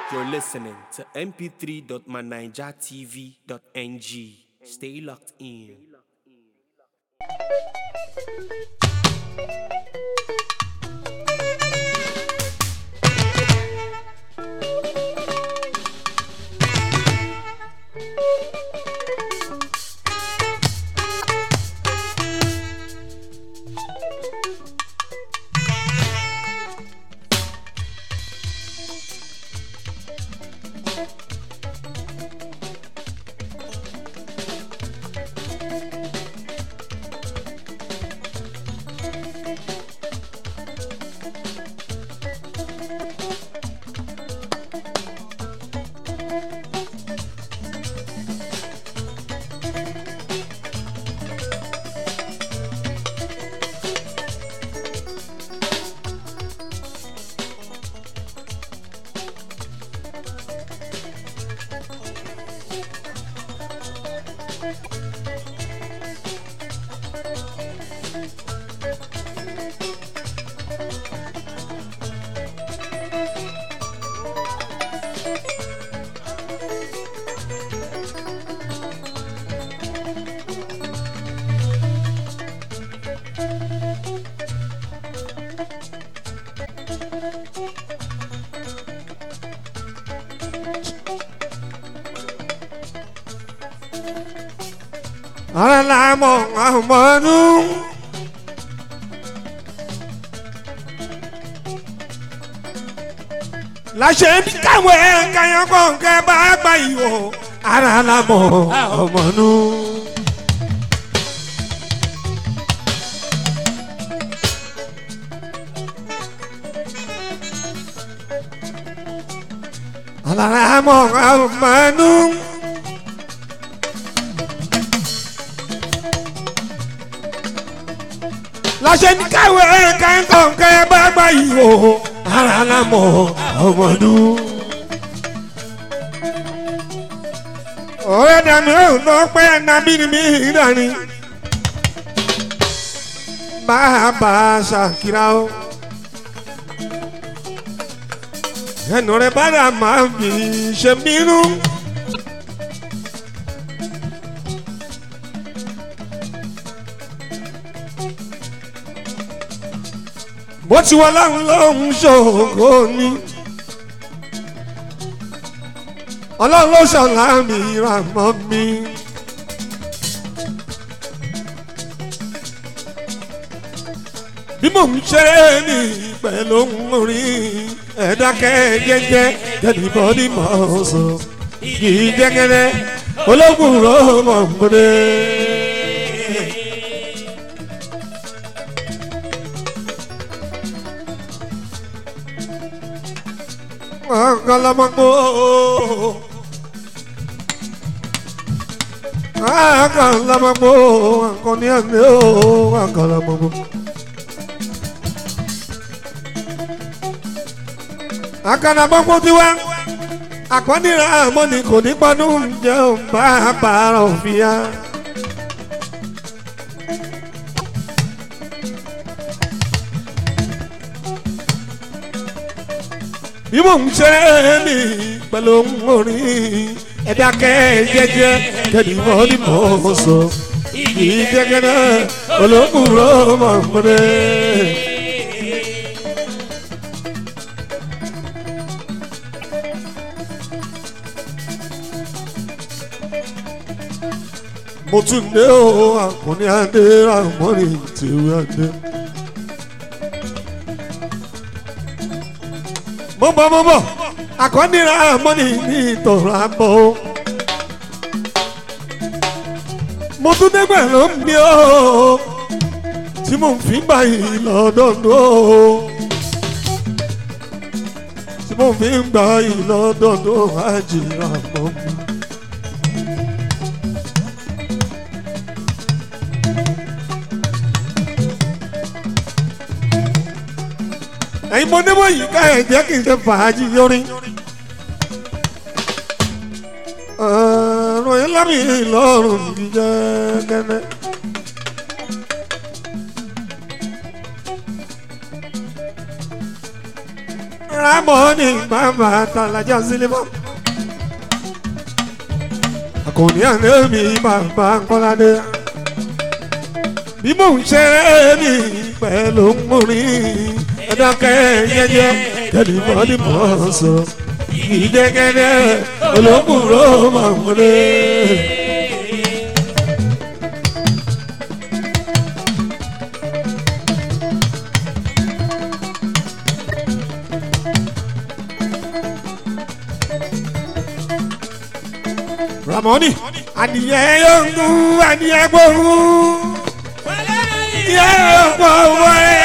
You're listening to mp3.manijatv.ng. Stay locked in. Alamo amanu la ṣe bí káwé kayan kọ̀ǹkẹ́ bá gbà ìwò alamo amanu. Alamo amanu. Láṣẹ ní káwé kẹ́ńkọ̀ọ́kẹ́ bá gbà yìí o ara lámọ̀ ọmọdún. ọ̀rẹ́ dàmí ò lọ pẹ́ nàbí ni mí dání. bàbá ṣàkírà o. ẹnu rẹ̀ bára máa fi ṣe bínú. bó ti wà láwọn lóhùn ṣògo ni ọlọ́run ló ṣọ̀lá mi ìrànmọ́ mi. bí mò ń ṣeré ní pẹ̀lú orin ẹ̀dákẹ́ jẹ́jẹ́ jẹ́nìbọ́dí mọ̀ ọ́ sọ kì í jẹ́gẹ́dẹ́ ológun ró mọ̀ ń gbọ́dẹ́. Akalamagbo, akalamagbo, akọni ande o, akalamagbo. Akalamagbo tiwa, akọni ra mọ́ni kò ní panu jẹun bá bàrà òfìyà. bí mò ń ṣe ní pẹ̀lú orin ẹ̀dákẹ́ jẹ́jẹ́ jẹ́nìmọ́ ni mò ń sọ kì í jẹ́gẹ́dẹ́ olókùn ló mọ̀ ń pẹ́. mo tún dé o àkùnrin adé àmọ́rin tìwé adé. mo bọ̀ àkọ́nira mọ́ni ní ìtọ̀rọ̀ àbọ̀ mo tún dẹ́gbẹ̀ ló ń bí o tí mo fi gbà yìí lọ́dọọdún o tí mo fi gbà yìí lọ́dọọdún àjìrà mọ́ mi. ẹ̀yin mo níbo yìí ká ẹ̀ jẹ́ kí n ṣe fàájì yorin. ọ̀rọ̀ yẹn lábì lọ́rùn mi jẹ́ kẹ́nẹ́. Ramoni bàbá Talaja Sílífà. Àkànní àná mi bàbá Kọ́ládé. Bí mò ń ṣe ní pẹ̀lú orin ẹ̀dákẹ́ jẹ́jẹ́ kẹ́lí bọ́dí mọ́ sọ. Ìdẹ́gẹ́dẹ́ olókùnró máa wọlé. Ramoni, adìyẹ yóò ń gún adìyẹ gbóhùn. Adìyẹ yóò pọ̀ wọlé.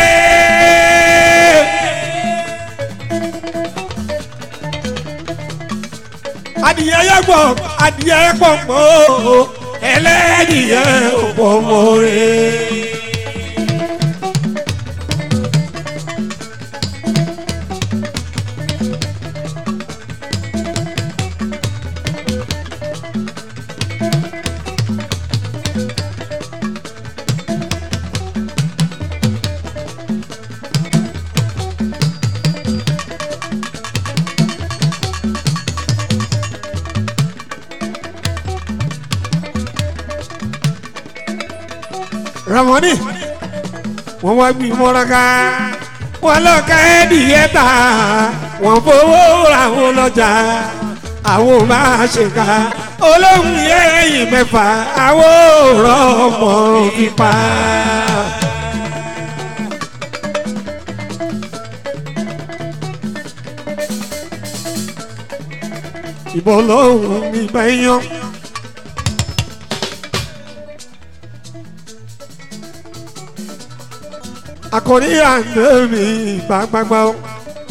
Adìyẹ yóò pọ̀ adìyẹ pọ̀ mọ́ ẹlẹ́dìyẹ ò pọ̀ mọ́ rẹ̀. Ramoni, wọ́n wá gbin mọ́raka, wọ́n lọ ká ẹ̀dìyẹ ta, wọ́n fowó ra wọn lọ́jà, àwọn ò máa ṣe ká, olóhùn ẹ̀yìn mẹ́fà, àwọn ò rọ ọmọ fipá. Ìbọn lọ́hùn mi bá yán. Àkòrí àná mi gbàgbàgbà o.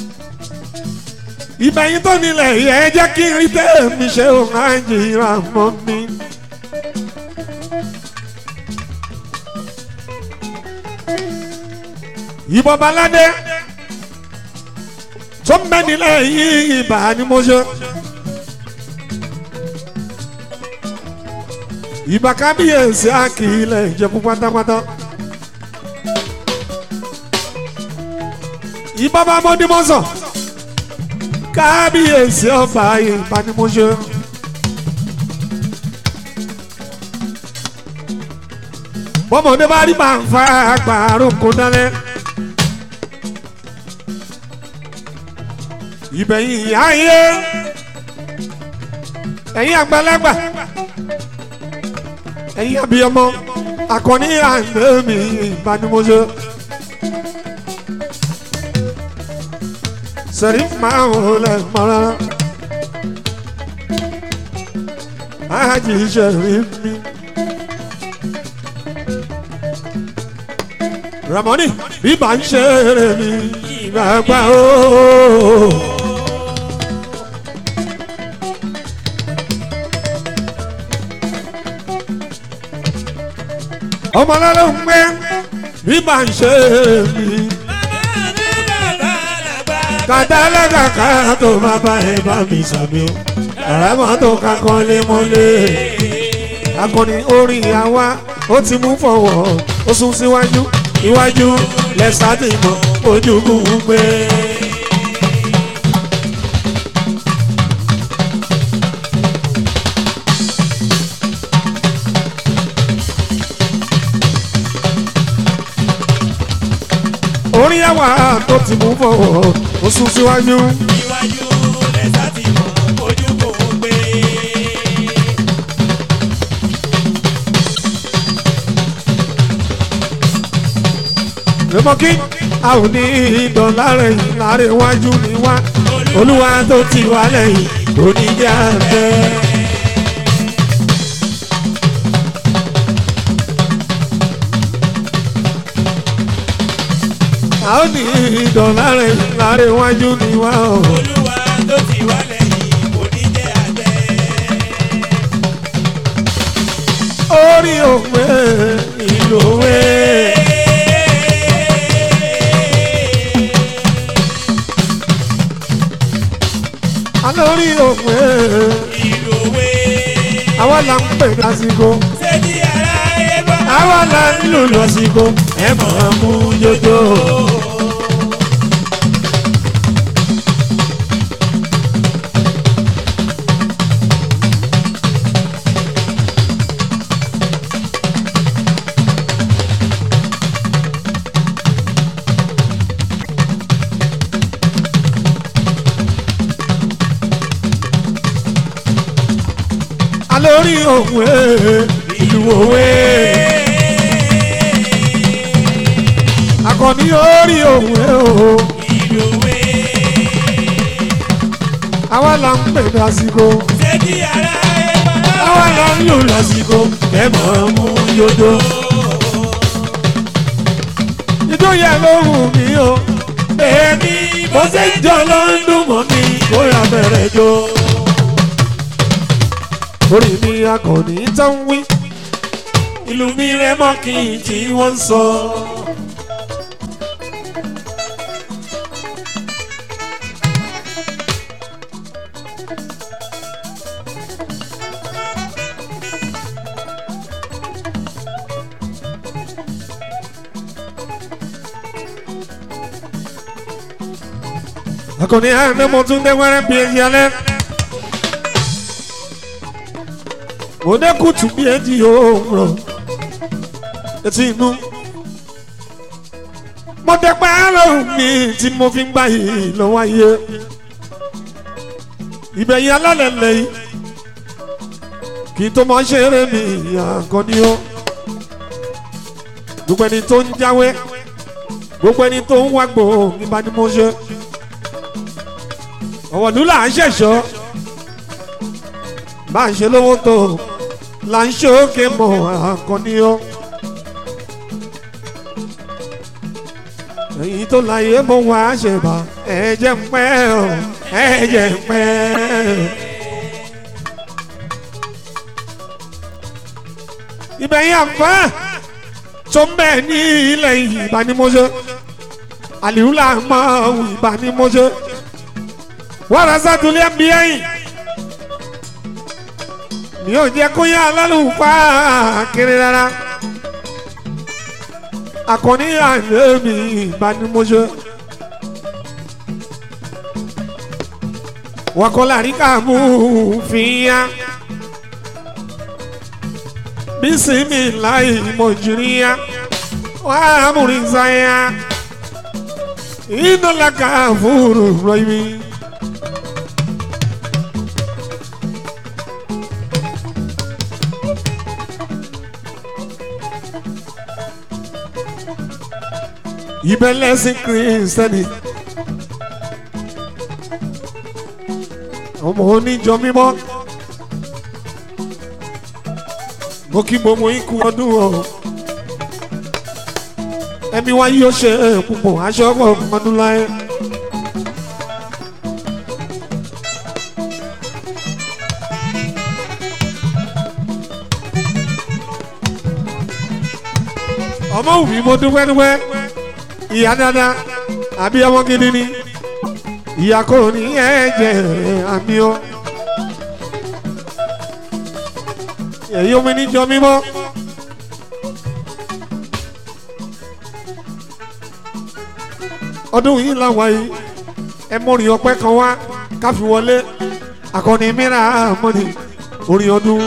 Ìbẹ̀yìn tó nílẹ̀ yẹ jẹ́ kí n rí tèmi ṣe òun àjìrà mọ́ mi. Ìbọn baládé tó ń bẹ nílẹ̀ yìí ìbà ni mo ṣe. Ìbà kábíyèsí àkìlẹ̀ ìjẹ̀bú pátápátá. Ìbá bá mọ́ ní mọ́sàn kábíyèsí ọba ìbánimọ́ṣẹ́. Bọ́mọdé bá rí máa ń fa àgbàrún kó dálẹ́. Ìbẹ̀yìn ayé ẹ̀yin àgbàlagbà ẹ̀yin àbíyọmọ Àkànní àná mi ìbánimọ́ṣẹ́. Sẹ́rí máa ń wọlé mọ́ra. Ájì ṣẹ̀rí mi. Ramoni bí bá ń ṣeré mi ìgbàgbà o. Ọmọ lọ́lọ́ ń gbé bí bá ń ṣeré mi. Kàdálágà ká tó má bá ẹ bá mi sàmì o. Àràmọ́ tó ká kan lé mọ́lẹ̀. Akọni orin àwa ó ti mú fọwọ́ ó sún síwájú iwájú lẹ́sà ti mọ̀ ojú kúkú pé. Orin àwa tó ti mú fọwọ́ ó sún síwájú. Iwájú lẹ́sà ti mọ̀ ojú kúkú pé. Rẹ́mọ́kí a ò ní ìdán láàrin láàrin iwájú ni wá. Olúwa tó ti wá lẹ́yìn kò ní jẹ́ àbẹ́. A ò ní ìdán láàrin iwájú ni wá. Olúwa tó ti wá lẹ́yìn kò ní jẹ́ àbẹ́. Orí òwe ìlú òwe. Alórí òwe Ìlú òwe. àwa là ń pè lásìkò. Ṣé ti ara ẹ bọ́? Àwa là ń lù lọ́sìkò. Ẹ mọ̀ ọ́n mú jọjọ. alórí òwe ìlú òwe akọni orí òwe o ìlú òwe. àwa là ń pè lásìkò ṣé kí ara ẹ máa. àwa là ń lò lásìkò kẹ́mọ̀ mú yódó. ijó yẹ lóhùn mi o èmi bó ṣe ń jọ ló ń dùn mọ́ mi kó yà bẹ̀rẹ̀ jó. orí mi akọni tó ń wí ìlú mi rẹ mọ́ kí n tí wọ́n ń sọ. akọni àná mo tún dé wẹ́rẹ́ bí ẹyẹ alẹ́. mo dé kùtù bí ẹjì òwúrọ̀ etí inú. mo dé pààrọ̀ mi tí mo fi ń gbà yìí lọ́wọ́ ayé. ìbẹ̀yìn alálẹ̀ lẹ́yìn kí n tó máa ṣeré mi akọni o. gbogbo ẹni tó ń jáwé gbogbo ẹni tó ń wágbó nígbà ni mo ṣe. ọ̀wọ̀dún là ń ṣẹ̀ṣọ́ bá ń ṣe lówó tó là ń ṣókè mọ́ akọni o. èyí tó láyé mo wá ṣèbà ẹ̀jẹ̀ ń pẹ́ o ẹ̀jẹ̀ ń pẹ́. ìbẹ̀yìn àpá tó ń bẹ̀ ní ilẹ̀ ìbánimọ́ṣẹ́ àlìhù là ń mọ ìbánimọ́ṣẹ́. ورثة الأنبياء mi ò jẹ́ kó yá alálùfáà kiri rárá. akọni àná mi ìbánimọ́ṣẹ́. wakọ̀lá àríkà mú fìyà. bisimilayi mọ̀jìríyà wàá múrizàyà. ìdọ́làkà fúru rọ̀yìn. ìbẹ̀lẹ̀sìn kìrìsìtẹ́nì ọmọ oníjọ mímọ́ mo kí gbogbo ikú ọdún o ẹ̀mí wa yóò ṣe púpọ̀ aṣọ ọgbọ̀n ọdún láyé. ọmọ òbí mo dúpẹ́ dúpẹ́. ìyá dáadáa àbí ọmọ gidi ni ìyá kò ní ẹ̀jẹ̀ àmì ọ. èyí omi níjọ mímọ́. ọdún yìí làwọn yìí ẹ mọ̀rin ọpẹ́ kan wá káfí wọlé akọni mìíràn mọ́ni orin ọdún.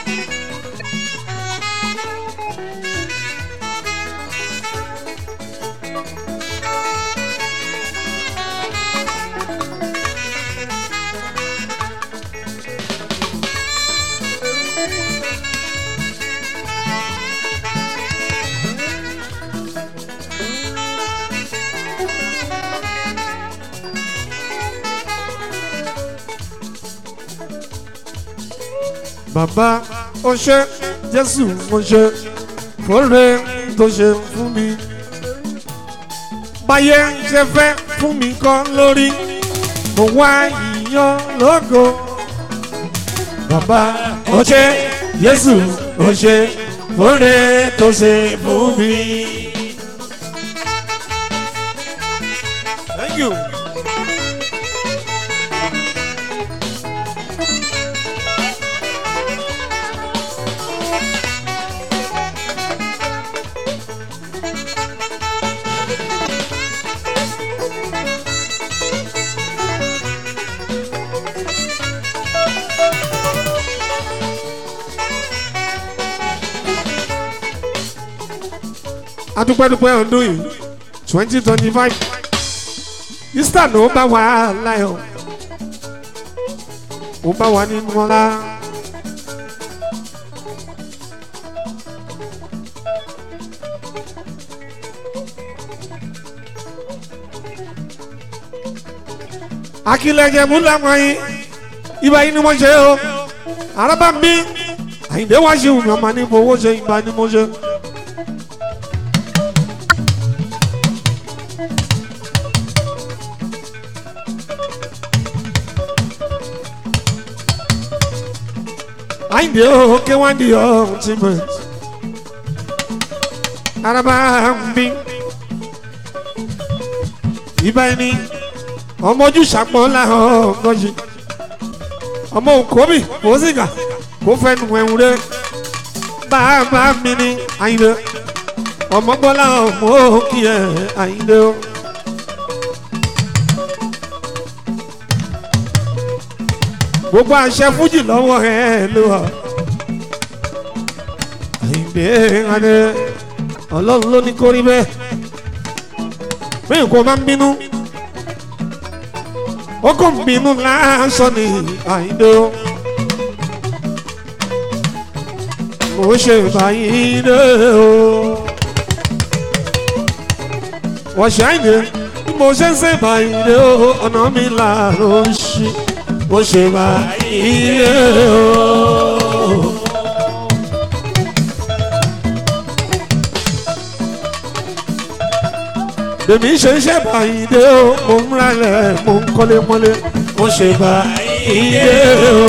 Bàbá ó ṣé Jésù ó ṣé fóore tó ṣe fún mi. Báyé ṣe fẹ́ fún mi kọ́ lórí mo wá ìyàn lógo. Bàbá ó ṣé Jésù ó ṣé fóore tó ṣe fún mi. Thank you. adúpẹ́dúpẹ́ ọdún yìí 2025 Easter ló bá wà láyọ̀ ó bá wà nínú ọlá akílẹ̀jẹ̀ mú láwọn yín ibà yín ni mo ṣe o araba mi Àyìndé wá ṣe wùmí ọmọ ní fowó ṣe ìgbà ni mo ṣe. Àyìndé o K1 the ultimate araba mi ibà yín ni ọmọ ojú ṣàpọ̀ láhàn gọ́jì ọmọ òkóbì òsìkà kó fẹnu ẹ̀hún rẹ bàbá mi ní Àyìndé ọmọ gbọ́lá ọmọ òkì ẹ̀ Àyìndé o. gbogbo àṣẹ fújì lọ́wọ́ ẹ ló wà Àyìndé adé ọlọ́run ló ní kórí bẹ́ẹ̀ bí nǹkan bá ń bínú ó kò ń bínú lásán ní Àyìndé o. mo ṣe báyìí dé o wọ́n ṣe Àyìndé mo ṣe ń ṣe báyìí dé o ọ̀nà mi là ló ń ṣí mo ṣe báyìí dé o. èmi ṣe ń ṣe báyìí dé o mo ń ralẹ̀ mo ń kọ́lé mọ́lé mo ṣe báyìí dé o.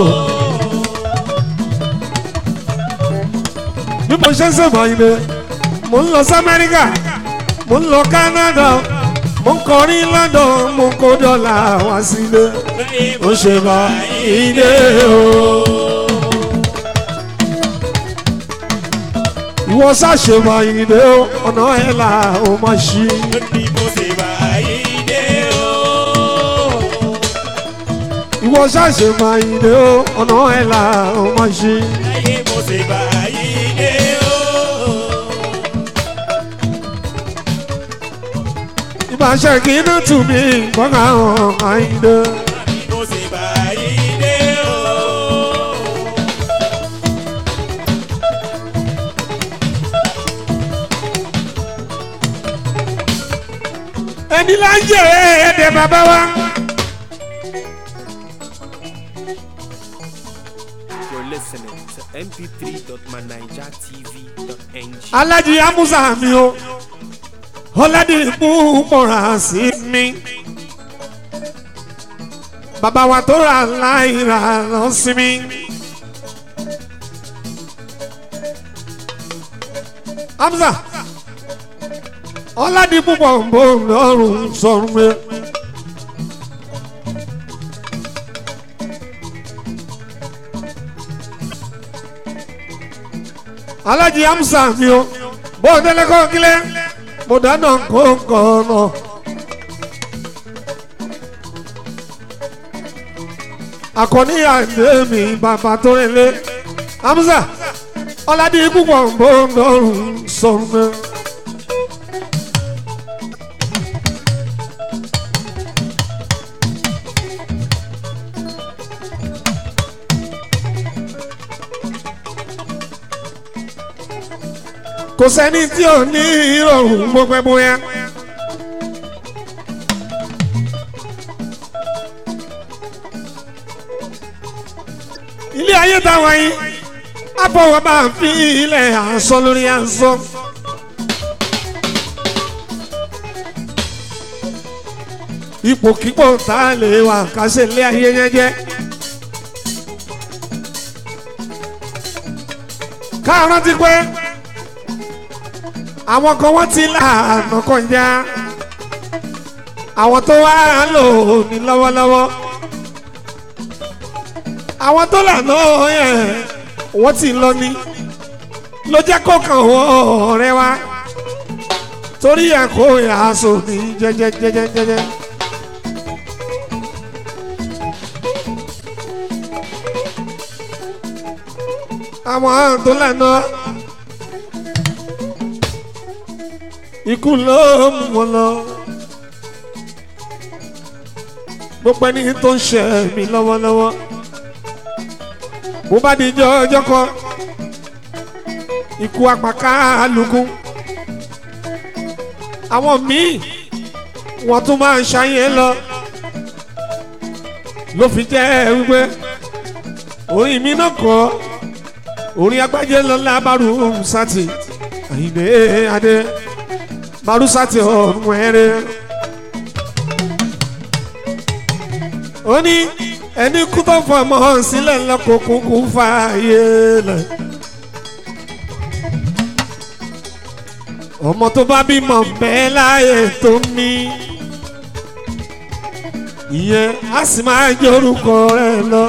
bí mo ṣe ń ṣe báyìí dé mo ń lọ sí Amẹ́ríkà mo ń lọ Canada mo ń kọrin London mo ń kó dọ́là wá sílé mo ṣe báyìí dé o. ìwọ ṣàṣe báyìí dé o ọ̀nà ẹ̀ là ó má ṣí. ìwọ ṣàṣe báyìí dé o ọ̀nà ẹ̀ là ó má ṣí. ìbáṣẹ kì í dùn tù mí gbọ́ngà hàn Àyìndé. ẹni là ń jẹ ẹdẹ bàbá wa. You're listening to mp3.manijatv.ng. Alhaji Amusa mi o Ọládìpọ̀ mọ̀ra sí mi bàbá wa tó ra láìra lọ sí mi. Amusa Ọládìpọ̀ bọ̀ lọ́rùn sọ̀rùn mi. Alhaji Amusa mi o bó o délé kọ́ kílẹ̀ mo dáná kókó náà. Àkọ́ní Àyìndé mi bàbá tó rẹlé Amusa Ọládìpọ̀ bọ̀ lọ́rùn sọ̀rùn mi. kò sẹ́ni tí ò ní ìrọ̀rùn gbogbo bóyá. ilé ayé táwọn yìí àbọ̀wọ̀ bá ń fi ilẹ̀ àṣọ lórí àṣọ. ipòkípò tá a lè wà ká ṣe ilé ayé yẹn jẹ́. ká rántí pé àwọn kan wọ́n ti lànà kọjá àwọn tó wá lò ní lọ́wọ́lọ́wọ́ àwọn tó lànà yẹn wọ́n ti lọ ní ló jẹ́ kó kàn wọ́n ọ̀rẹ́ wa torí ẹ̀ kó ìhàsò ní jẹ́jẹ́jẹ́jẹ́jẹ́. àwọn tó lànà ikú ló mú wọn lọ gbogbo ẹni tó ń ṣe mí lọ́wọ́lọ́wọ́ bó bá di ọjọ́ kan ikú apàkálukú àwọn míì wọ́n tún máa ń ṣayé lọ ló fi jẹ́ wípé orin mi náà kọ́ orin Agbájé lọ́lá Bárúsátì Àyìndé Adé Bárúsátì ọ̀run ẹ̀rẹ́. ó ní ẹni kú tó fọmọ sílẹ̀ lọ́kọ̀ọ́kùn kú fààyè lẹ̀. ọmọ tó bá bímọ bẹ́ẹ̀ láàyè tó ní ìyẹn á sì máa jẹ́ orúkọ rẹ̀ lọ.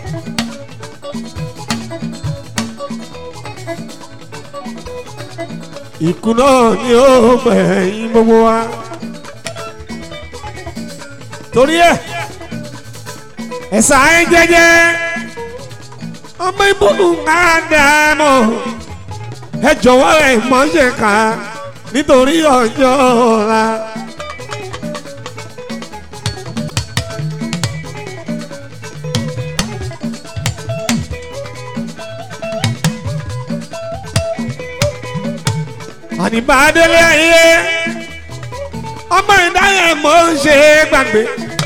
ikú náà ni ó gbẹ̀yìn gbogbo wa. torí ẹ̀ ẹ̀sà ẹ̀ jẹ́jẹ́ ọmọ ìbùnú àdàmọ̀ ẹ jọ̀wọ́ ẹ̀ mọ́ṣẹ́ ká nítorí ọjọ́ ọ̀la. àdìbàdélé ayé ọmọ ìdáyẹ̀ mọ́ ń ṣe gbàgbé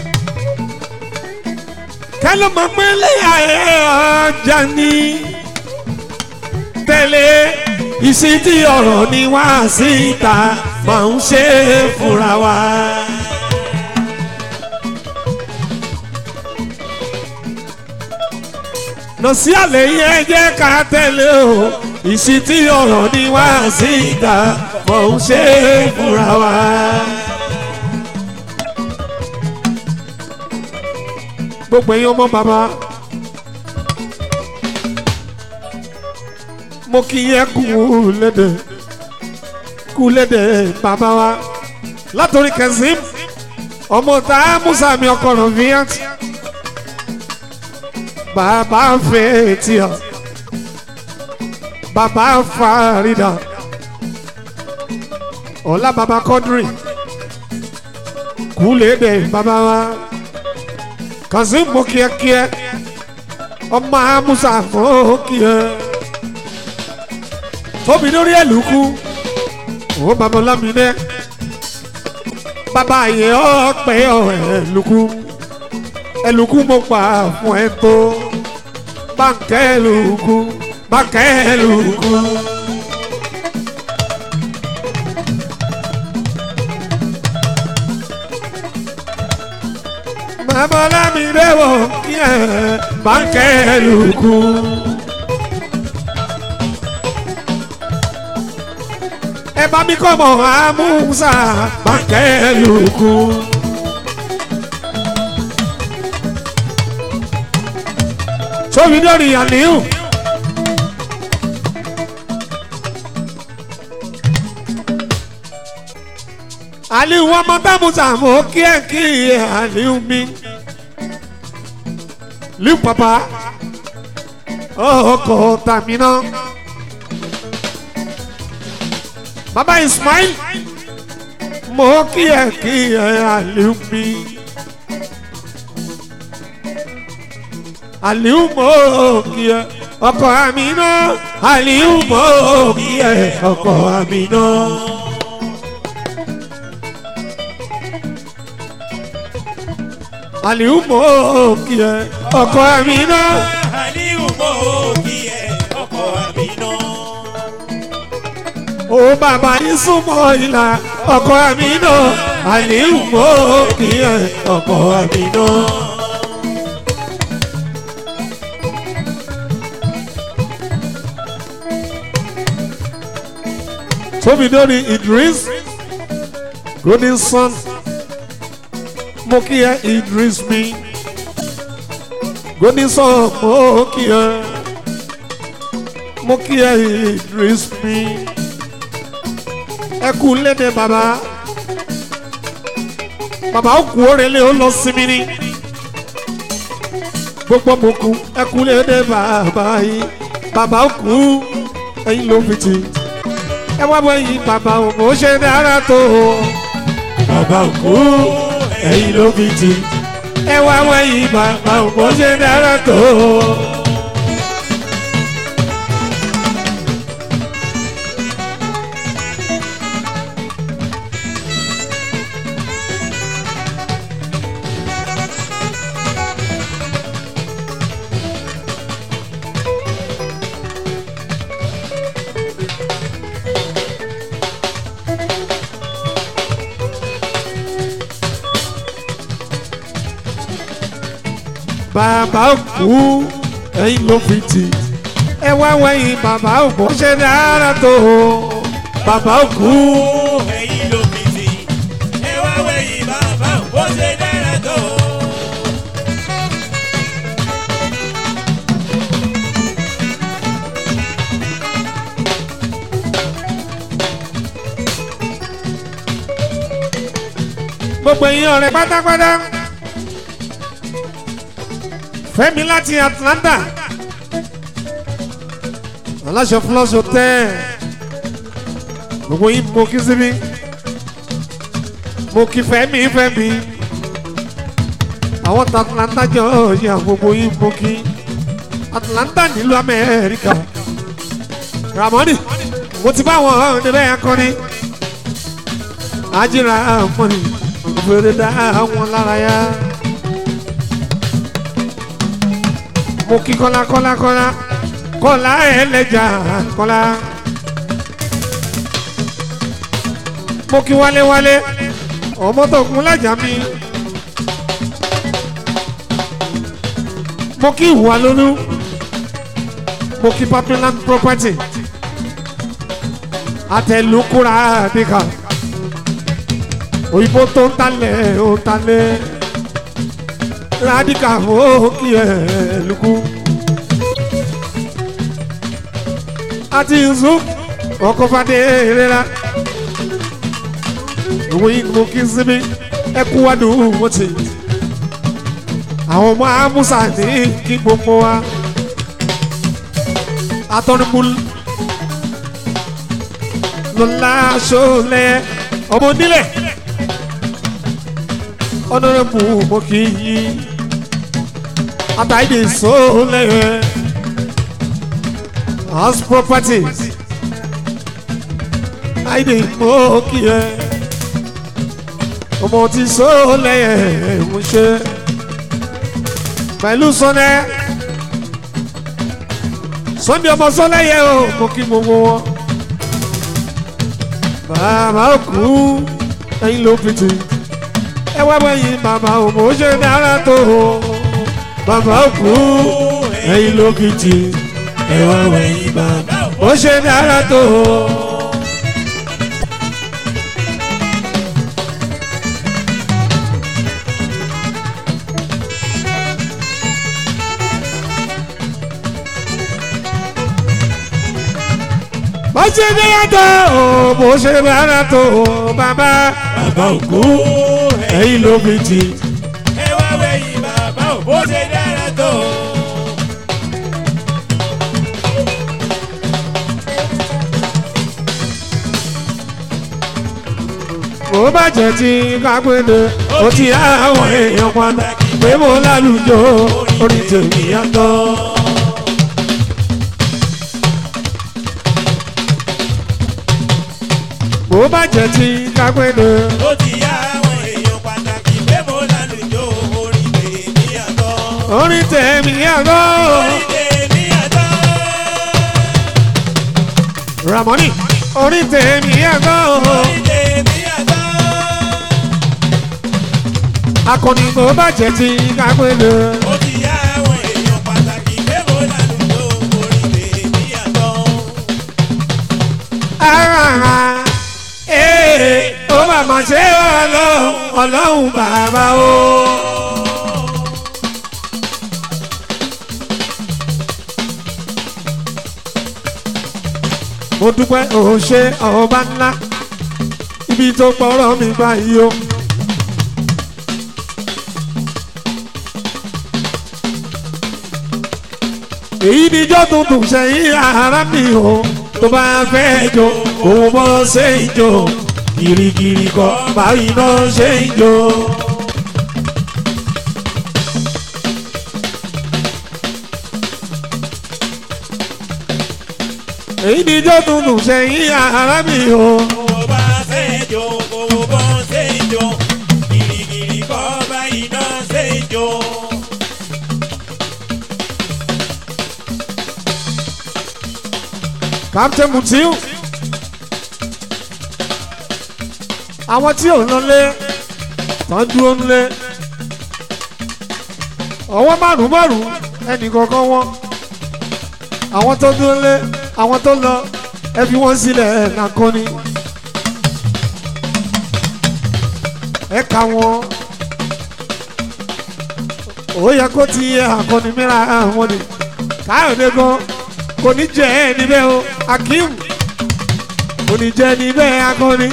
kálọ̀ mọ̀ pé lẹ́yà ẹ̀ ọjà ní tẹ̀lé ìsìtì ọ̀rọ̀ ni wá síta máa ń ṣe fúnra wa. lọ sí àlẹ́ yẹn jẹ́ ká tẹ̀lé o ìsìtì ọ̀rọ̀ ni wá síta máa ń ṣe fúnra wa. gbogbo èèyàn ọmọ bàbá mo kí yẹ kú lédè bàbá wa látòrí Kazeem ọmọ tá a Musa mi ọkọ ràn fiat bàbá Fẹ́tíà bàbá Farida ọlá bàbá Quadri kú lédè bàbá wa Kazeem mo kí ẹ ọmọ Musa mo kí ẹ tóbi lórí ẹlùkù ó bàbá Ọlámídé bàbá yẹn ọpẹ ẹlùkù mo pa fún ẹ tó báńkẹ́ ẹlùkù. bàbá Ọlámídé wò kí ẹ báńkẹ́ ẹlùkù. ẹ bá mi kọ́ mọ̀ àmúṣà báńkẹ́ lùkù. sóbi lórí àníhù. àníhù ọmọ támúṣà mọ̀ kí ẹ kí àníhù mi. lù pàpà ọkọ̀ tàmí náà. Baba Ismail mo kí ẹ Aliu mi Aliu mo kí ẹ ọkọ Amina Aliu mo kí ẹ ọkọ Amina. Aliu mo kí ẹ ọkọ Amina Aliu mo kí ẹ ọkọ Amina. ó bàbá yín súnmọ́ ìlà ọkọ Amina Aliu mo kí ẹ ọkọ Amina. tóbi lórí Idris golden son mo kí ẹ Idris mi golden son mo kí ẹ Idris mi. ẹ kú lédè bàbá ó kú òrèlè ó lọ sinmi ni gbogbo mo kú ẹ kú lédè bàbá yìí bàbá ó kú ẹ̀yin ló fi tì ẹ wá bọ ẹ̀yin bàbá ò mọ ṣe dára tó bàbá ó kú ẹ̀yin ló fi tì ẹ wá bọ ẹ̀yin bàbá ò mọ ṣe dára tó. bàbá òkú ẹ̀yin ló fi tì ẹ wá wẹ̀yìn bàbá òkú ṣe dára tó bàbá òkú ẹ̀yin ló fi tì ẹ wá wẹ̀yìn bàbá òkú ṣe dára tó. gbogbo ẹ̀yin ọ̀rẹ́ pátápátá Fẹ́mi láti Atlanta aláṣọ fúlọ́ṣọ tẹ́ gbogbo yín mo kí síbí mo kí Fẹ́mi àwọn tí Atlanta jọ yà gbogbo yín mo kí Atlanta nílùú Amẹ́ríkà Ramoni mo ti bá wọn níbẹ̀ akọni Ajira mọ́ni fèrè dá wọn lára yá. mo kí kọ́lá ẹlẹ́jà kọ́lá. mo kí wálé ọmọ tó kún lájà mi. mo kí ìwà lónú. mo kí Papiland Property. àtẹlùkúra àdìkà. òyìnbó tó ń talẹ̀ ó talẹ̀. Radical òkì ẹ̀ lukú. àti ìzú ọkọ̀ fadé rẹ́ra. òwe ìgbò kí n sinmi ẹkú wádùn wọ́n ti. àwọn ọmọ amúsà ní kí gbogbo wa. atọ́numú lọ́la ṣọlẹ̀ ọmọ onílẹ̀. ọ̀nàrẹ́bù mọ́ kí yín. Ataide Sole House Properties Aide Mokie ọmọ tí Sole ń ṣe pẹ̀lú Sunday ọmọ Sole yẹ o mo kí gbogbo wọn bàbá òkú ẹ̀yin ló fi tì ẹ wá wẹ̀yìn bàbá òmò ṣe dára tó o. Bàbá òkú ẹ̀yin ló kì í tì ẹ wá wẹ̀yìn bàbá ó ṣe dára tó. bó ṣe dára tó bó ṣe dára tó bàbá òkú ẹ̀yin ló kì í tì ẹ wá wẹ̀yìn bàbá òkú ṣe dára tó. mo bá jẹ́ ti kápẹ́lẹ́ ó ti àwọn èèyàn padà pé mo lálùjọ orí tèmi yàtọ̀. mo bá jẹ́ ti kápẹ́lẹ́ ó ti yá àwọn èèyàn pàtàkì pé mo lálùjọ orí tèmi yàtọ̀. orí tèmi yàtọ̀. orí tèmi yàtọ̀. Ramoni orí tèmi yàtọ̀. orí tèmi yàtọ̀. akọni mo bá jẹ́ ti kápẹ́lẹ́. ó ti yá àwọn èèyàn pàtàkì pé mo lálùjọ orí tèmi yàtọ̀. ó bàbá ṣe ọlọ́run bàbá o. mo dúpẹ́ òun ṣe ọba ńlá ibi tó pọ̀rọ̀ mi báyìí o. èyí níjọ́ tuntun sẹ́yìn ara mi o tó bá fẹ́ jó òun bọ́ ṣe ń jó girigiri kọ́ báyìí náà ṣe ń jó. èyí níjọ́ tuntun sẹ́yìn ara mi o. owó bá ṣe ń jó owó bọ́ ṣe ń jó girigiri kọ́ báyìí náà ṣe ń jó. Captain Mutiu àwọn tí ò ń lọlé tán dúró ńlé ọwọ́ márùn-ún ẹnì kọ̀ọ̀kan wọn àwọn tó dúró lé àwọn tó lọ ẹ fi wọ́n sílẹ̀ nàkọ́ni ẹ kà wọ́n ó yẹ kó ti yẹ àkọ́ni mìíràn àwọn ni káyọ̀dé gan kò ní jẹ́ ẹ níbẹ̀ o Akeem kò ní jẹ́ níbẹ̀ akọ́ni.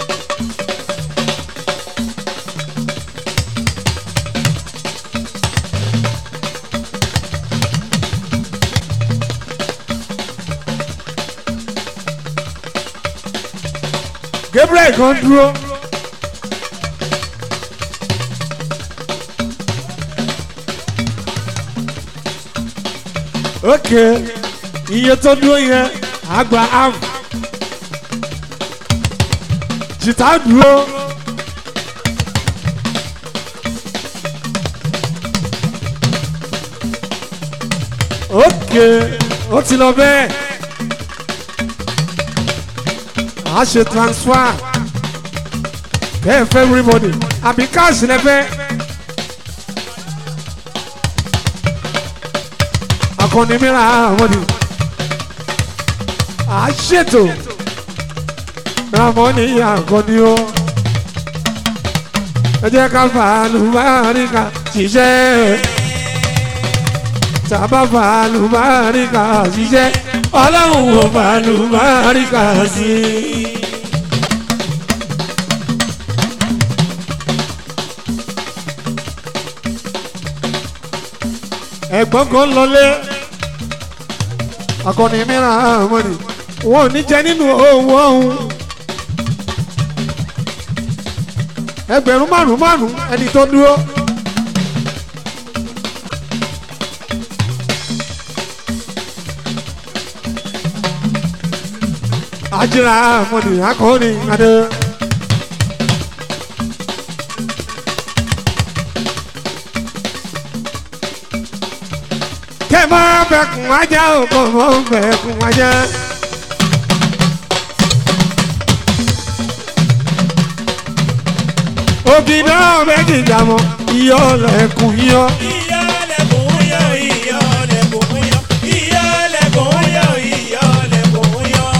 Gabriel kan dúró ok iye tó dúró yẹn àgbà am jìtá dúró ok ó ti lọ bẹ́ẹ̀. a ṣe transfer bẹ́ẹ̀ fẹ́ everybody àbí cash lẹ́fẹ́ akọni mìíràn àmọ́ni a ṣètò ramoni akọni o ẹ jẹ́ ká fàlùbáríkà ṣiṣẹ́ tàbá fàlùbáríkà ṣiṣẹ́ ọlọ́run ò fàlùbáríkà sí i. ẹ̀gbọ́n kan lọlé akọni mìíràn àmọ́ni wọn ò ní jẹ nínú owó ọ̀hún ẹgbẹ̀rún márùn-ún ẹni tó dúró. Ajira àmọ́ni akọni adé. Kẹ́ máa bẹ̀kùn ajá o kò mọ̀ bẹ̀kùn ajá. Òbí náà méjì jàmọ̀ iyọ̀ lẹ̀kùn iyọ̀. Iyọ̀ lẹ̀kùn yọ̀, iyọ̀ lẹ̀kùn yọ̀, iyọ̀ lẹ̀kùn yọ̀, iyọ̀ lẹ̀kùn yọ̀.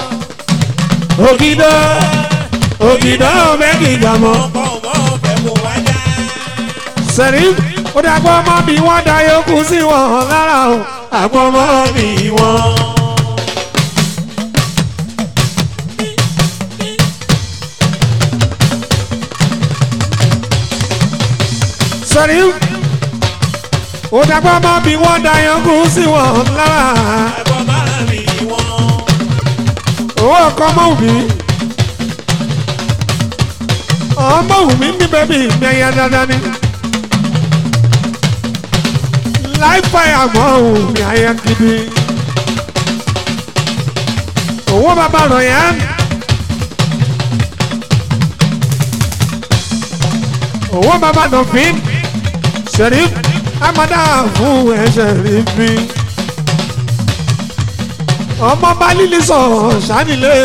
Òbí náà méjì jàmọ̀. Ọkọ̀ mọ̀ bẹ̀kùn ajá. Sẹ̀rí ó dàgbọ́ mọ́ bí wọ́n da yòókù sí wọn lára o. Àgbọ̀ mọ́ bí wọ́n. Sẹ̀rí ó dàgbọ́ mọ́ bí wọ́n da yòókù sí wọn lára. Àgbọ̀ máa bí wọ́n. Owó ọkọ̀ mọ́ òbí. Ọmọ òbí ní bẹ́bí mi ẹ̀yà dáadáa ni. Láìpẹ́ àmọ́ òun ayé gidi. Owó bàbá rọ̀ yẹn. Owó bàbá dọ̀fín. Sheriff Amada fún ẹ Sheriff mi. Ọmọ bá lílí sọ̀ ṣánilé.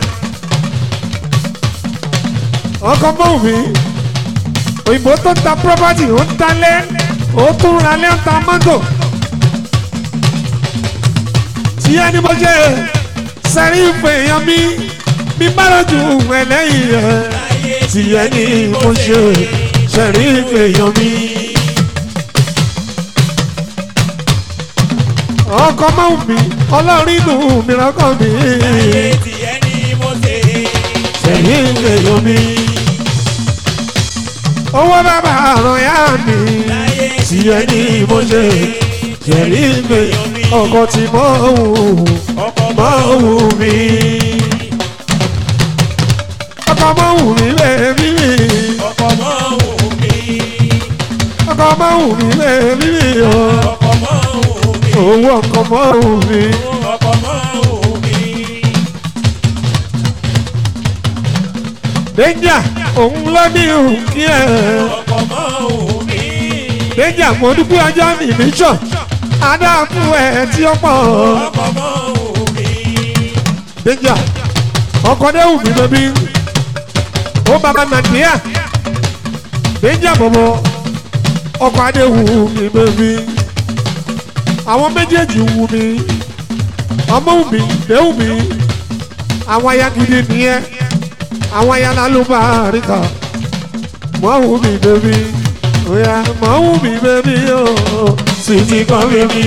Ọkọ̀ mọ́ mi. Òyìnbó tó ń ta property ó ń talẹ̀. Ó tún ra lẹ́ńtà mọ́tò tí ẹni bó ṣe Sheriff èèyàn mi bá lójú ẹlẹ́yìn rẹ̀ tí ẹni bó ṣe Sheriff èèyàn mi. ọkọ̀ máa ń mi ọlọ́run inú mi rọ́kọ̀ mi Tí ẹni mo ṣe. Sheriff èèyàn mi. Owó bàbá àrùn yá mi tí ẹni mo ṣe Sheriff ọkọ̀ tí mo wù mí. Ọkọ̀ mọ́ wù mí lẹ́ẹ̀mí mi. Ọkọ̀ mọ́ wù mí. Ọkọ̀ mọ́ wù mí lẹ́ẹ̀mí mi. Ọkọ̀ mọ́ wù mí. Owó ọkọ̀ mọ́ wù mí. Ọkọ̀ mọ́ wù mí. Danger òun ló ní òkè ẹ̀. Ọkọ̀ mọ́ wù mí. Danger mo dúpẹ́ ọjọ́ mi ní sọ. Adá fún ẹ tí ó pọ̀. Ọkọ̀ mọ́ wù mí. Danger ọkọ̀ dé wù mí lóbi. Ó bàbá Nàìjíríà. Danger bọ̀bọ̀ ọkọ̀ adé wù mí bébí àwọn méjèèjì wù mí ọmọ wù mí dé wù mí àwọn aya gidi nìyẹn àwọn aya lálùbáríkà mọ̀ wù mí bébí oya mọ̀ wù mí bébí ooo sweetie kan bébí.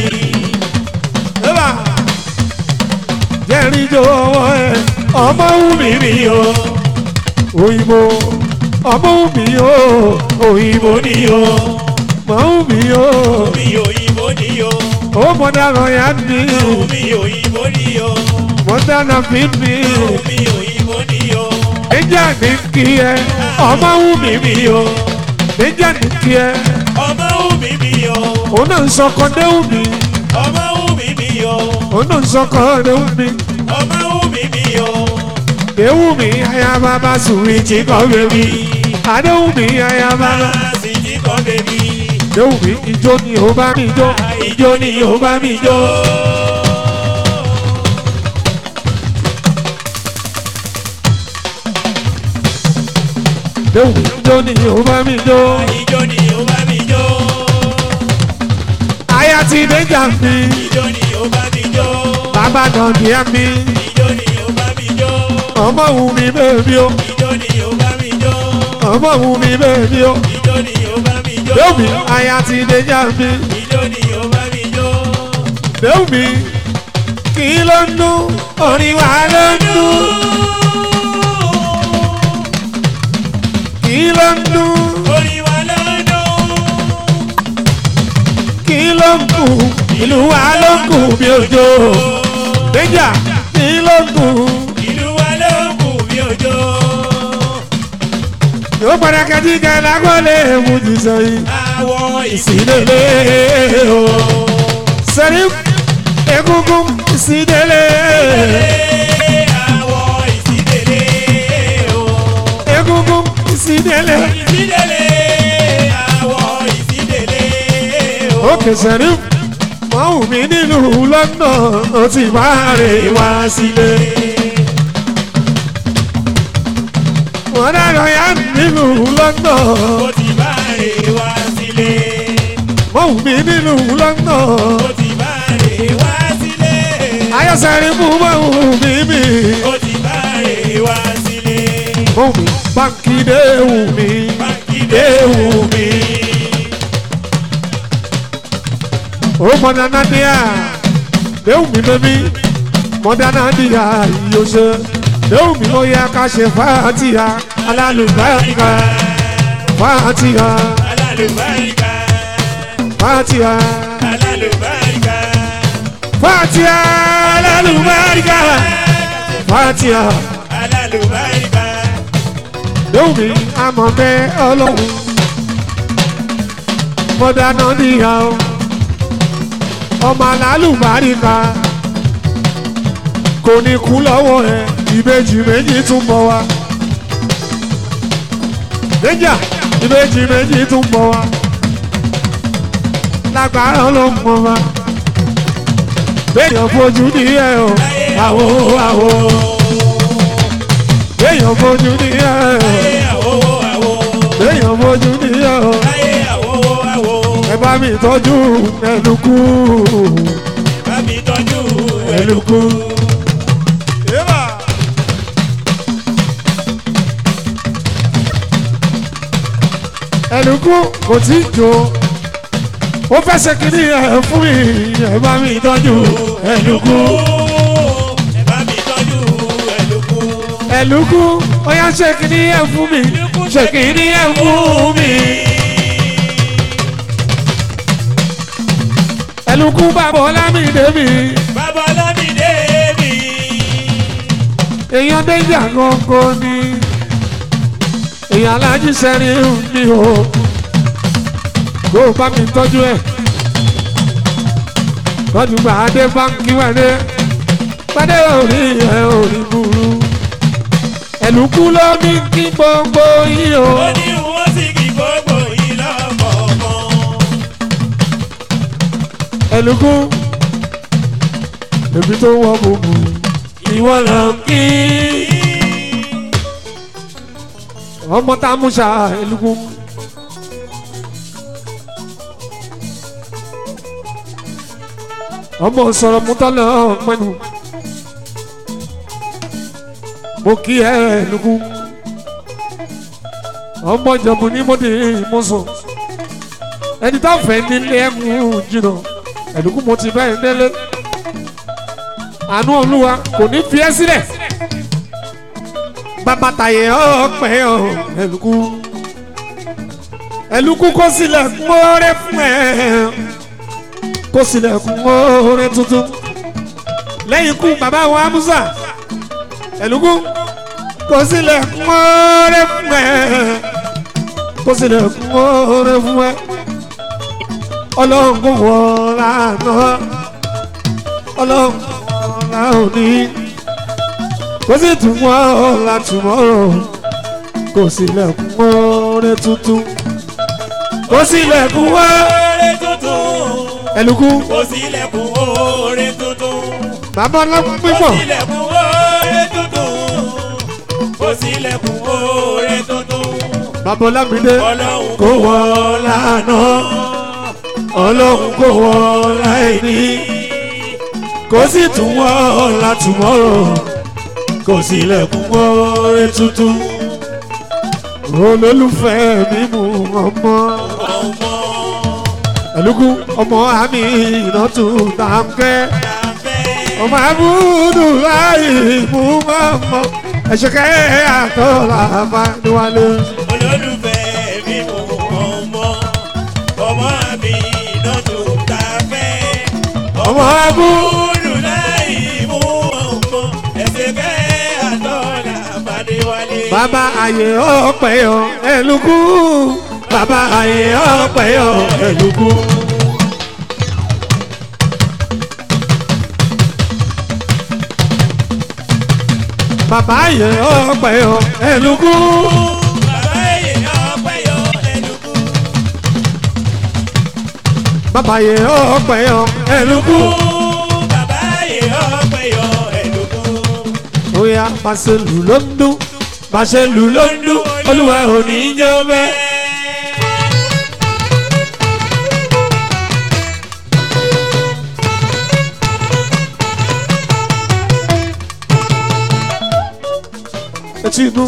jẹ́rìí jọ̀wọ́ ẹ ọmọ wù mí mi o òyìnbó ọmọ wù mí o òyìnbó ni o mọ̀ wù mí o òyìnbó ni o ó mọ̀ dáná yá ni òyìnbó ni o mọ̀ dáná fi mi òyìnbó ni o níjà ní kí ẹ ọmọ wù mí mi o níjà ní kí ẹ ọmọ wù mí mi o òun náà ń sọkọ dé wù mí ọmọ wù mí mi o òun náà ń sọkọ dé wù mí ọmọ wù mí mi o dé wù mí aya bàbá sùwìtì kan bèbí adé wù mí aya bàbá sweetie kan bébí dé wù mí ijó ni ó bá mi jó ijó ni ó bá mi jó. dé wù mí ijó ni ó bá mi jó ijó ni ó bá mi jó. aya ti déjà mi ijó ni ó bá mi jó. bàbá náà díẹ̀ mi ijó ni ó bá mi jó. ọmọ wù mí bèbí o ijó ni ó bá mi jó. ọmọ wù mí bèbí o ijó ni ó bá mi jó. dé wù mí aya ti déjà mi ijó ni ó bá mi jó. dé wù mí kí ló ń dún orin wa ló ń dún kí ló ń dún orí wa lọ́dún. kí ló ń kù ìlú wa ló ń kù bí òjò déjà kí ló ń kù ìlú wa ló kù bí òjò. yóò padà kẹ́tí kẹ́ lágbọ́lé èmùjì sẹ́yìn àwọn ìsìlélé o sẹ́ni egungun ìsìlélé àwọn ìsídélé o. egungun ìsìlélé ìsídélé àwọn ìsídélé o. òkè sẹ́ni wọ́n wù mí nílùú lọ́nà ó ti bá rè wá sílé wọ́n dáná yá nílùú lọ́nà ó ti bá rè wá sílé. wọ́n wù mí nílùú lọ́nà ó ti bá rè wá sílé. ayọ̀sẹ̀rin fún wọ́n wù mí mi ó ti bá rè wá sílé. wọ́n wù mí báńkì dé wù mí dé wù mí. ó mọ̀nà nàdíà dé wù mí bẹ́bí mọ̀nà nàdíà yóò ṣe dé wù mí ó yẹ ká ṣe fàátìyà alálùbáríkà fàátìyà alálùbáríkà fàátìyà alálùbáríkà fàátìyà alálùbáríkà fàátìyà alálùbáríkà. dé wù mí àmọ̀ bẹ́ ọlọ́run mọ̀nà nàdíà ọmọ alálùbáríkà kò ní kú lọ́wọ́ ẹ̀ ìbejì méjì tún bọ̀ wá déjà ìbejì méjì tún bọ̀ wá lágbára ló ń mọ̀ wá béèyàn fojú ní ẹ̀ o àwo àwo béèyàn fojú ní ẹ̀ o béèyàn fojú ní ẹ̀ o ẹ bá mi tọ́jú ẹlùkù bá mi tọ́jú ẹlùkù. ẹlùkù kò tí ì jó ó fẹ́ ṣe kìíní ẹ̀ fún mi ẹ bá mi tọ́jú ẹlùkù. ẹ bá mi tọ́jú ẹlùkù. ẹlùkù ó yá ṣe kìíní ẹ̀ fún mi ṣe kìíní ẹ̀ fún mi. ẹlùkù bàbá ọlámídé mi bàbá ọlámídé mi. èèyàn déjà gangan ni èèyàn alájí sẹ́rí mi o kó o bá mi tọ́jú ẹ̀ tọ́jú gbàdé báńkì wẹ̀dẹ́ gbàdé orí ẹ̀ orí burú ẹlùkù ló ní kí gbogbo yìí o. ó ní wọ́n sì kí gbogbo yìí lọ́kọ̀ọ̀kan. ẹlùkù èmi tó wọ́ gbogbo ìwọ lọ kí ọmọ tá a mú sa ẹlùkù ọmọ sọ̀rọ̀ mútọ́lẹ̀ ọ̀pẹ́nu mo kí ẹ lùkú ọmọ ìjọba ní mọ́dé mọ́sọ̀ ẹni tá fẹ́ nílé ẹ̀mú jìnnà ẹ̀lùkú mo ti bẹ́ẹ̀ délé àánú olúwa kò ní fi ẹ́ sílẹ̀ bàbá tàyè ọ̀pẹ́ ẹ̀lùkú ẹ̀lùkú kó sílẹ̀ mọ́rẹ́ fún ẹ̀ kó sílẹ̀ mọ́rẹ́ tuntun lẹ́yìn ikú bàbá wa Musa ẹ̀lùkú kó sílẹ̀ mọ́rẹ́ fún ẹ̀ kó sílẹ̀ mọ́rẹ́ fún ẹ̀ ọlọ́run kò wọ́ lánàá ọlọ́run ọ̀la òní kó sì tún wọ́ ọ̀la tomorrow kó sílẹ̀kùn oore tuntun kó sílẹ̀kùn oore tuntun ẹ̀lùkú kó sílẹ̀kùn oore tuntun bàbá ọlọ́pàá pípọ̀ kó sílẹ̀kùn oore tuntun kó sílẹ̀kùn oore tuntun bàbá ọlámídé ọlọ́run kò wọ́ lánàá ọlọ́run kò wọ́ láìní kó sì tún wọ́ ọ̀la tomorrow kó sílẹ̀kùn oore tuntun olólùfẹ́ mi mú ọmọ ẹ̀lùkú ọmọ àmì ìrántú tàǹkẹ́ ọmọ àbúdù láì mú ọmọ ẹ̀ṣẹ̀kẹ́ àtọ́lá bá níwálé. olólùfẹ́ mi mú ọmọ àmì ìrántú tàǹkẹ́ ọmọ àbúdù bàbá ayé ọpẹ́ yọ ẹlùkú bàbá ayé ọpẹ́ yọ ẹlùkú. bàbá ayé ọpẹ́ yọ ẹlùkú. bàbá ayé ọpẹ́ yọ ẹlùkú. bàbá ayé ọpẹ́ yọ ẹlùkú. bàbá ayé ọpẹ́ yọ ẹlùkú. Oya pàṣẹ lù ló ń dún bàṣẹ lù ló ń dún olúwa ò ní í jẹ́ bẹ́ẹ̀. etí inú.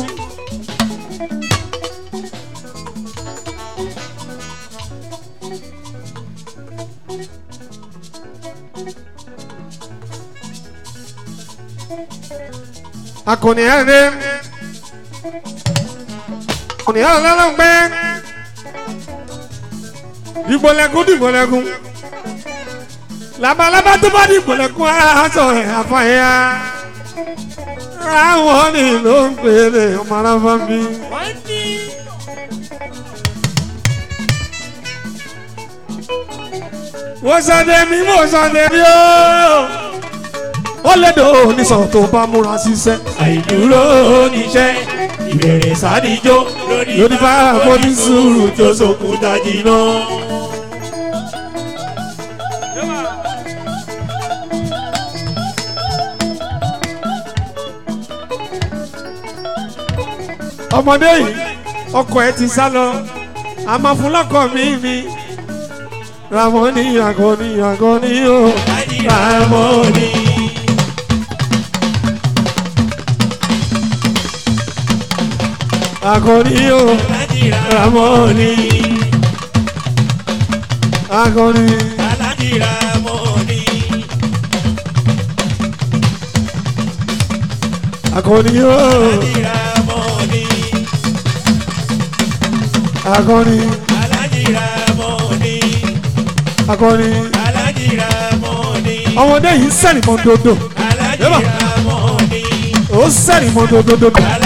akọni ẹrẹ akọni ẹrẹ lọgbẹ dìgbòlẹkùn labalábá tó bá dìgbòlẹkùn aṣọ ẹ àfàyà àwọn ni ló ń pèrè ọmọ aráfà bí. wọ́n sọdẹ mi mo sọdẹ mi ooo ó lédò onísàn tó bá múra ṣiṣẹ́ àìdúró níṣẹ́ ìbẹ̀rẹ̀ sádìjọ́ lórí bá àfọ́jú sùúrù tó sókun dájí náà. ọmọdé yìí ọkọ ẹ ti sá lọ a máa fún lọkọ mi ni Ramoni agoni agoni o Ramoni. Agoni o Ramoni agoni agoni o agoni agoni ọmọdé yìí sẹ́ni mọ́ dodo ó sẹ́ni mọ́ dodo.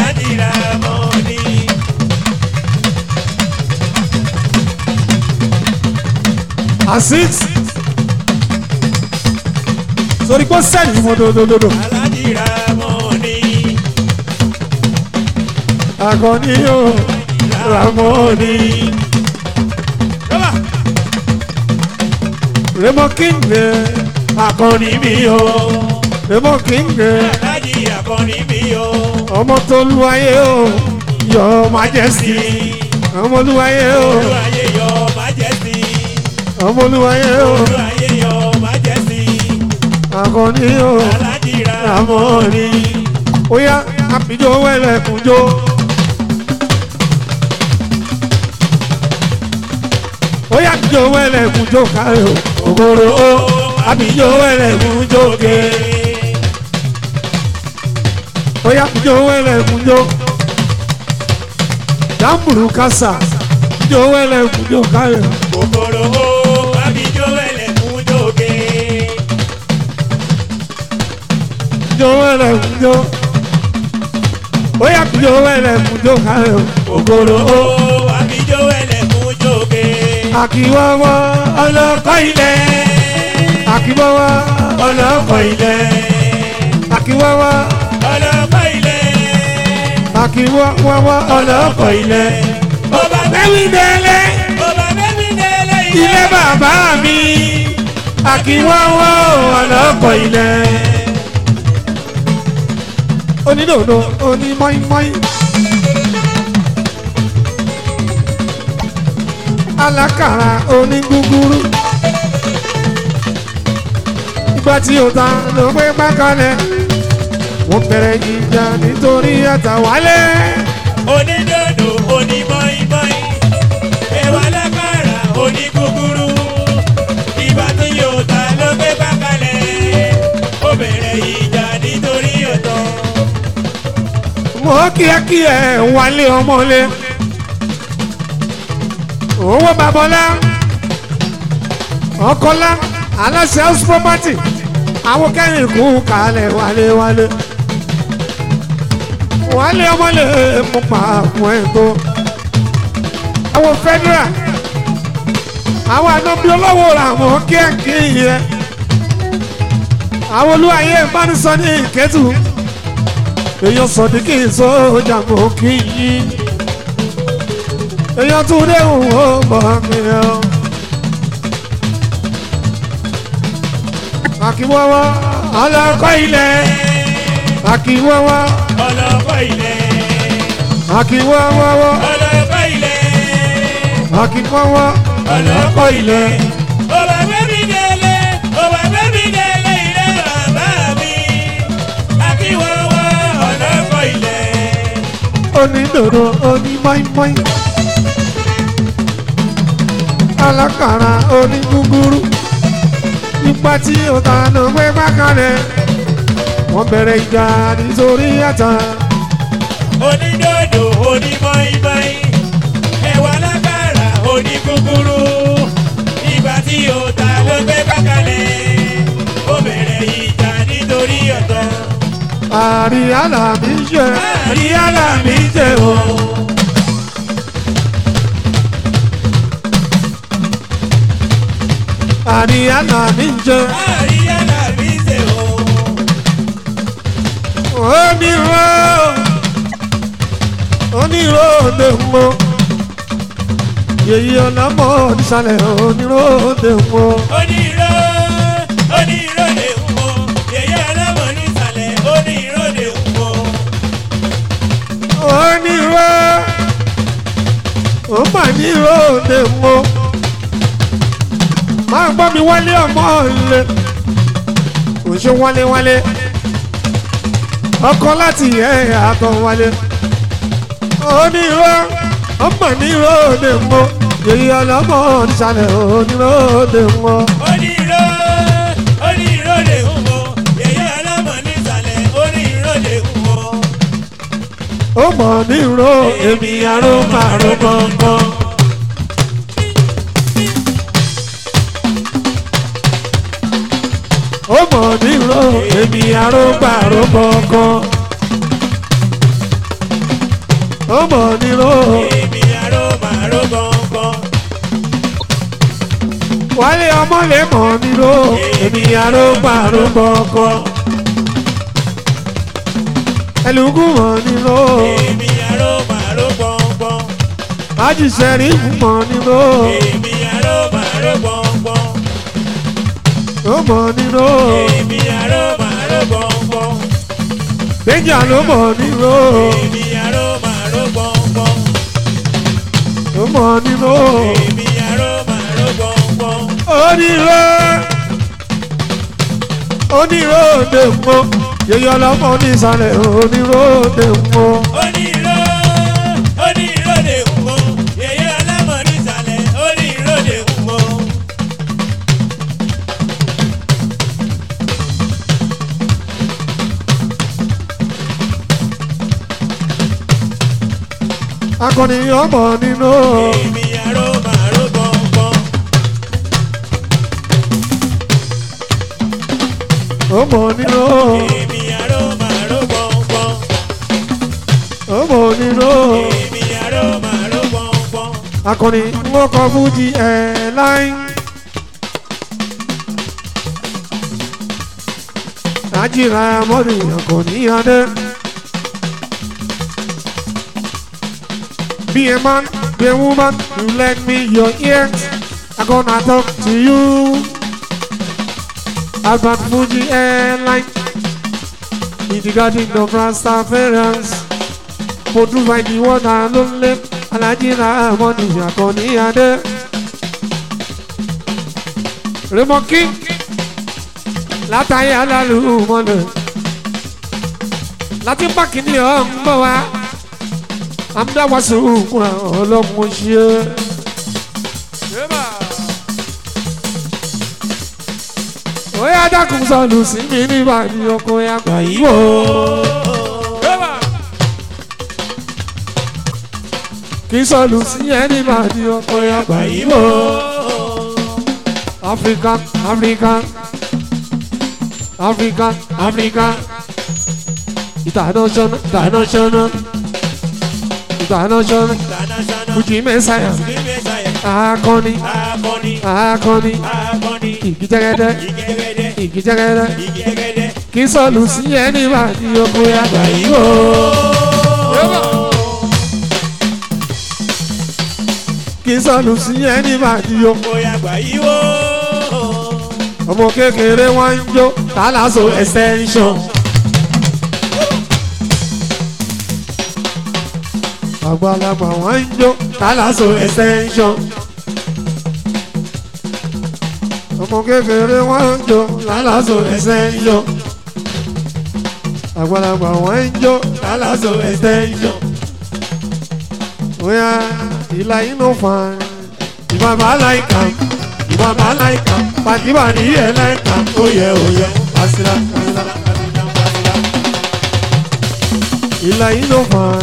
Asix sori kó sẹ́ni mọ́ dodo. Agoni o Ramoni. Remo King akọni mi o Remo King akọni mi o ọmọ tó lúwayé o Your Majesty ọmọ lúwayé o Your Majesty ọmọ lúwayé o Your Majesty akọni o alájìra ramoni oya àpìjọ wẹlẹkùnjọ. oya àpìjọ wẹlẹkùnjọ káyọ ògòrò o àpìjọ wẹlẹkùnjọ ké. oya àpìjọ wẹlẹkùnjọ damburu kasa àpìjọ wẹlẹkùnjọ káyọ. kòkòrò o àbíjó ẹlẹ́kùnjó ké. àpìjọ wẹlẹkùnjọ oya àpìjọ wẹlẹkùnjọ káyọ ògòrò o. àbíjó ẹlẹ́kùnjó ké. àkìwọ́wọ́ ọlọ́kọ̀ ilẹ̀ àkìwọ́wọ́ ọlọ́kọ̀ ilẹ̀ àkìwọ́wọ́ ọlọ́kọ̀ ilẹ̀. àkìwọ́wọ́ ọlọ́kọ̀ ilẹ̀ ọba bẹ́wí délé ọba bẹ́bí délé ilé bàbá mi àkìwọ́wọ́ ọlọ́kọ̀ ilẹ̀ onídòdó onímọ́ínmọ́ín alákàrà onígúgúrú ìgbà tí ó ta ló gbé bákanẹ̀ wọ́n bẹ̀rẹ̀ ìjà nítorí àtàwálé. onídòdò onímọ́ínmọ́ín ẹ̀wà lákàrà onígúgúrú ìgbà tí yóò ta ló gbé bákalẹ̀ ó bẹ̀rẹ̀ ìjà nítorí ọ̀tọ̀. mo kíákíá wálé ọmọlé owó babọlá ọkọlá aláṣẹ house property àwọn kẹrin kú kalẹ̀ wálé ọmọlé mo pa àwọn ẹ̀tọ́ àwọn federal àwọn ànábi olówó làwọn kíákíá yẹ àwọn olúwayé ìbánisọ ní ìkẹtù èèyàn sọ̀dí kì í sójà mọ́ kí yín èèyàn tún dé òun ó bọ̀ mí ọ́. àkíwọ́wọ́ ọlọ́kọ̀ ilẹ̀ àkíwọ́wọ́ ọlọ́kọ̀ ilẹ̀ àkíwọ́wọ́ ọlọ́kọ̀ ilẹ̀ àkíwọ́wọ́ ọlọ́kọ̀ ilẹ̀. ọba bẹ́bí délé ilé bàbá mi àkíwọ́wọ́ ọlọ́kọ̀ ilẹ̀. onídòdó onímọ́ínmọ́ín alákàrà onígúgúrú ipa tí ó ta ló gbé bákanẹ̀ wọ́n bẹ̀rẹ̀ ìjà nítorí àtà. onídòdò onímọ́ínmọ́ín ẹ̀wà lákàrà onígúgúrú ìgbà tí ó ta ló gbé bákalẹ̀ ó bẹ̀rẹ̀ ìjà nítorí ọ̀tọ̀. àríyànà mi jẹ́ o. àríyànà mi jẹ́ àríyànà mi ṣe o. onírò lè mọ yèyí ọ̀nàmọ́ nísàlẹ̀ onírò lè mọ. onírò lè mọ yèyí ọlọ́mọ nísàlẹ̀ onírò lè mọ. onírò ó mà nírò lè mọ. máa gbọ́ mi wálé ọmọ ilé kò ṣe wálé ọkọ láti ẹ̀ àtọ̀ wálé. onírò ọmọ nírò lè mọ yèyí ọlọ́mọ nísàlẹ̀ onírò lè mọ. onírò lè mọ yèyí ọlọ́mọ nísàlẹ̀ onírò lè mọ. ó mọ̀ nírò èmi àrò màrò gbọ̀ngàn. ó mọ̀ nírò èmi àrò màrò gbọ̀ngàn. ó mọ̀ nírò èmi àrò màrò gbọ̀ngàn. wálé ọmọ lè mọ̀ nírò èmi àrò màrò gbọ̀ngàn. ẹlùkù mọ̀ nírò èmi àrò màrò gbọ̀ngàn. májísẹ́rì mọ̀ nírò èmi àrò màrò gbọ̀ngàn. ó mọ̀ nírò èmi àrò màrò gbọ̀ngàn. gbẹ́jà ló mọ̀ nírò èmi àrò màrò gbọ̀ngàn. ó mọ̀ nírò èmi àrò màrò gbọ̀ngàn. onírò oníròde mọ́ yẹyẹ ọlọ́mọ nísàlẹ̀ oníròde mọ́. oníròde mọ́ yẹyẹ ọlọ́mọ nísàlẹ̀ oníròde mọ́. akọni ọmọ nínú. èmi àrò màrò gbọ̀ngbọ̀n. ọmọ nínú. èmi àrò màrò gbọ̀ngbọ̀n. ọmọ nínú. èmi àrò màrò gbọ̀ngbọ̀n. akọni wọkọ fújì airline. ajira mọ́ni akọni adé. Be a man, be a woman, you lend me your ears. I'm gonna talk to you about Fuji Airline. In the garden of Rastafarians, for to find the one and only, and I did not want to be on the other. Raymond King, Lataya Lalu Mother, Latin back in the young boy. Amda wasu kuna ọlọ́mọ ṣe. Oya dákun sọ̀lù sí mi nígbà tí ọkọ ya gbà yí wò. Kì í sọ̀lù sí ẹ nígbà tí ọkọ ya gbà yí wò. African, African, African, African. International, international. International, Fuji Messiah, akọni, ìgìjẹgẹdẹ, kì í sọ̀lù sí ẹni máa di oko àgbà yìí o. Kì í sọ̀lù sí ẹni máa di oko àgbà yìí o. Ọmọ kékeré wọn ń jó tálásò extension. Àgbàlagbà wọn ń jó tálásò extension. Ọmọ kékeré wọn ń jó tálásò extension. Àgbàlagbà wọn ń jó tálásò extension. Oya ìlà inú fan ìbàbà láìka ìbàbà láìka pàtíbà ní ẹ̀ láìka oyè pàṣírà. Ìlà inú fan.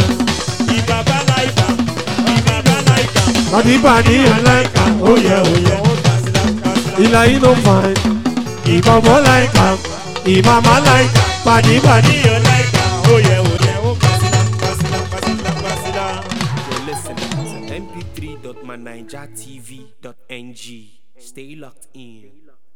Pàtíbà ní ẹ̀ láìka oyè ìlà inú fan ìbàbà láìka ìbàbà láìka pàtíbà ní ẹ̀ láìka oyè. mp3.manijatv.ng. Stay locked in.